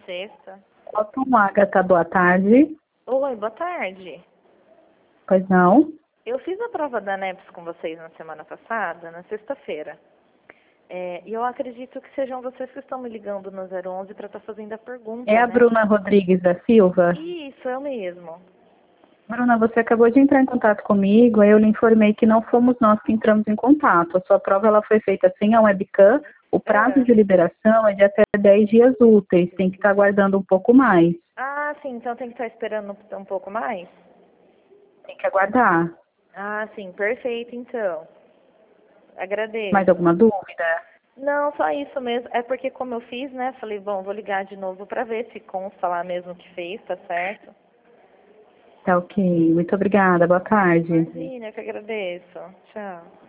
sexta. Otton Agatha, boa tarde. Oi, boa tarde. Pois não? Eu fiz a prova da NEPS com vocês na semana passada, na sexta-feira. E eu acredito que sejam vocês que estão me ligando no 011 para estar fazendo a pergunta, É a né? Bruna Rodrigues da Silva? Isso, eu mesmo. Bruna, você acabou de entrar em contato comigo, aí eu lhe informei que não fomos nós que entramos em contato. A sua prova ela foi feita sem a webcam, o prazo de liberação é de até 10 dias úteis, tem que estar aguardando um pouco mais. Ah, sim, então tem que estar esperando um pouco mais? Tem que aguardar. Ah, sim, perfeito, então. Mais Agradeço. alguma dúvida? Não, só isso mesmo. É porque como eu fiz, né? Falei, bom, vou ligar de novo para ver se consta lá mesmo que fez, tá certo? Tá ok. Muito obrigada. Boa tarde. Imagina, eu que agradeço. Tchau.